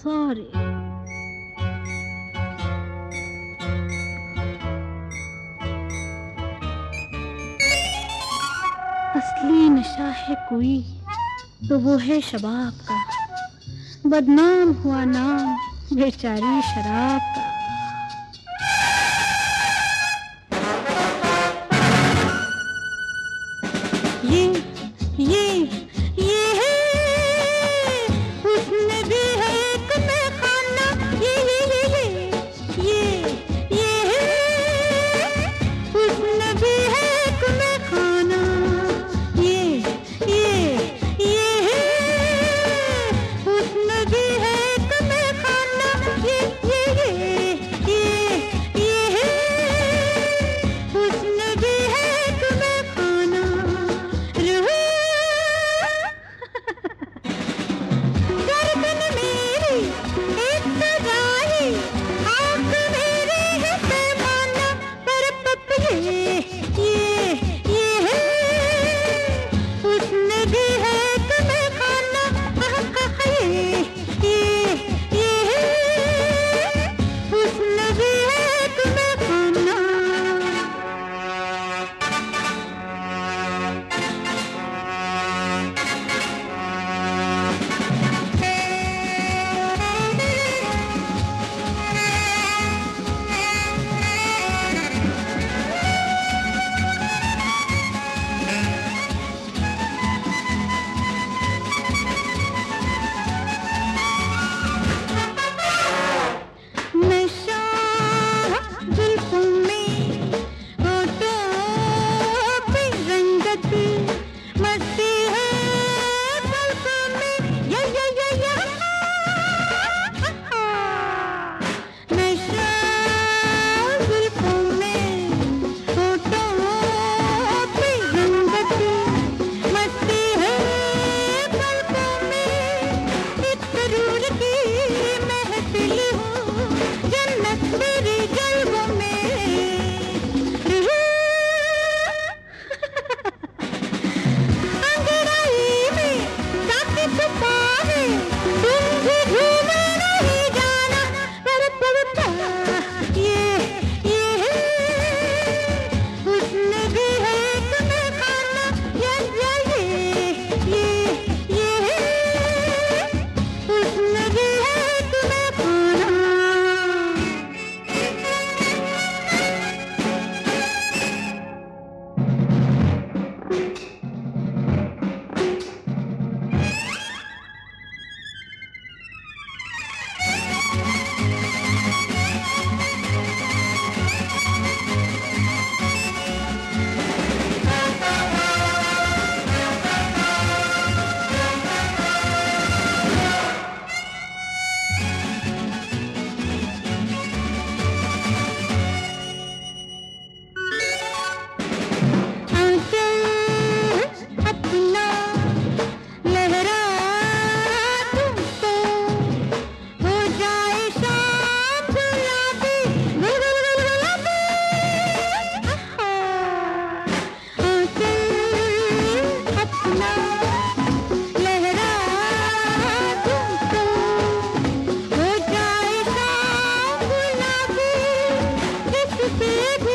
Sorry. असली नशा है कोई तो वो है शबाब का, बदनाम हुआ नाम बेचारी शराब का। ये ये ये है हुस्न भी है एक मैं खाना, ये है हुस्न भी है एक मैं खाना, ये है हुस्न भी है एक मैं खाना, ये है हुस्न भी है एक मैं खाना। गर्दन मेरी एक सजा है, आँख मेरी है पैमाना, पर पप ये है हुस्न भी है एक मैं खाना, ये है हुस्न भी है एक मैं खाना। नशा जुल्फों में, होठों पे रंगत, मस्ती है पलकों में, या नशा जुल्फों में, होठों पे रंगत, मस्ती है पलकों में, एक सरूर की महफिल हूँ, जन्नत मेरी जल्बों में। अंगड़ाई में जाके छुपा है, तुम भी घूमे नहीं जाना, पर पड़ता ये है हुस्न भी है एक मैं खाना, ये है हुस्न भी है एक मैं खाना। अपना लहरा तुमको, हो जाए शाम गुलाबी, गुलाबी, अपना लहरा तुमको, हो जाए शाम गुलाबी, जिस पे